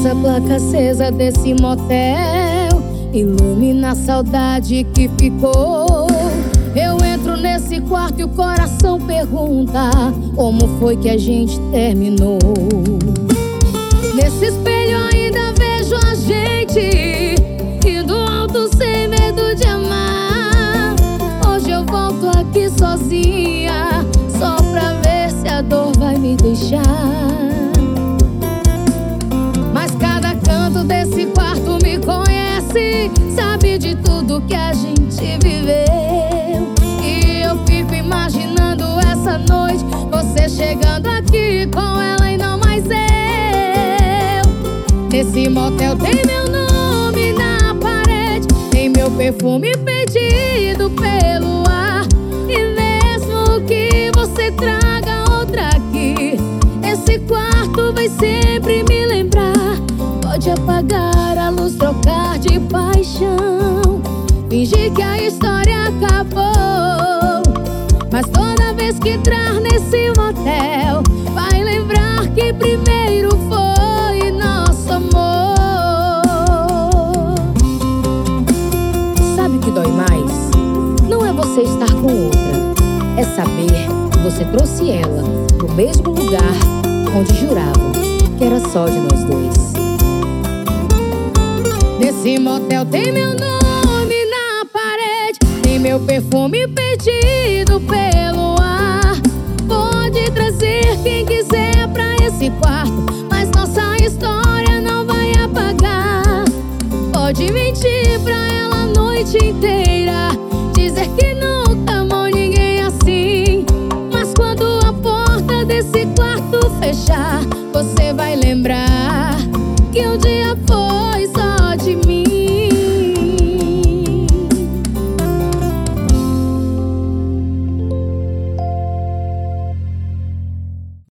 Essa placa acesa desse motel ilumina a saudade que ficou. Eu entro nesse quarto e o coração pergunta como foi que a gente terminou. Nesse espelho ainda vejo a gente indo alto sem medo de amar. Hoje eu volto aqui sozinha só pra ver se a dor vai me deixar. Mas cada canto desse quarto me conhece, sabe de tudo que a gente viveu. E eu fico imaginando essa noite, você chegando aqui com ela e não mais eu. Nesse motel tem meu nome na parede, tem meu perfume perdido pelo ar. E mesmo que você traga outra aqui, esse quarto vai sempre me lembrar. Pode apagar a luz, trocar de paixão, fingir que a história acabou, mas toda vez que entrar nesse motel vai lembrar que primeiro foi nosso amor. Sabe o que dói mais? Não é você estar com outra, é saber que você trouxe ela pro mesmo lugar onde juravam que era só de nós dois. Nesse motel tem meu nome na parede, tem meu perfume perdido pelo ar. Pode trazer quem quiser pra esse quarto, mas nossa história não vai apagar. Pode mentir pra ela a noite inteira,